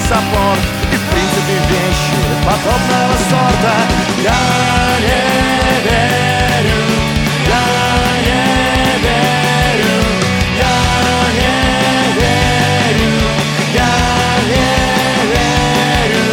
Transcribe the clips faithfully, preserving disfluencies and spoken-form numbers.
саппорт и в принципе вещи подобного сорта. Я не верю, я не верю, я не верю, я не верю.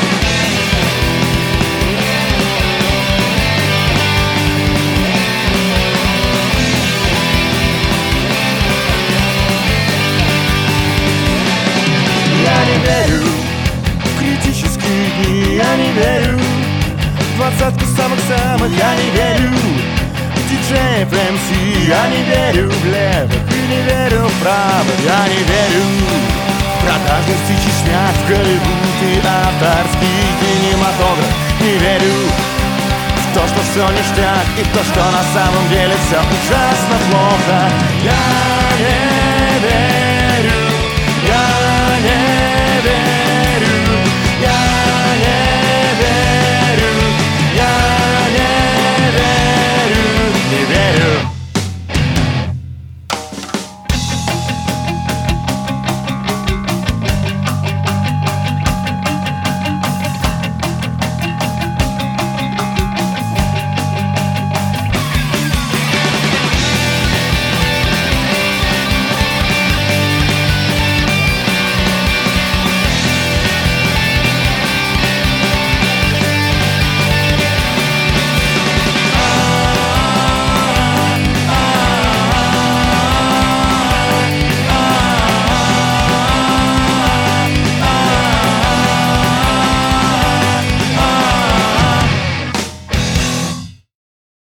Я не верю в критические дни, я не верю в двадцатку самых-самых, я не верю в диджеев эм си, я не верю в левых и не верю в правых, я не верю в продажность и честняк, в Голливуд и авторский кинематограф, не верю в то, что все ништяк, и в то, что на самом деле все ужасно плохо. Я не верю.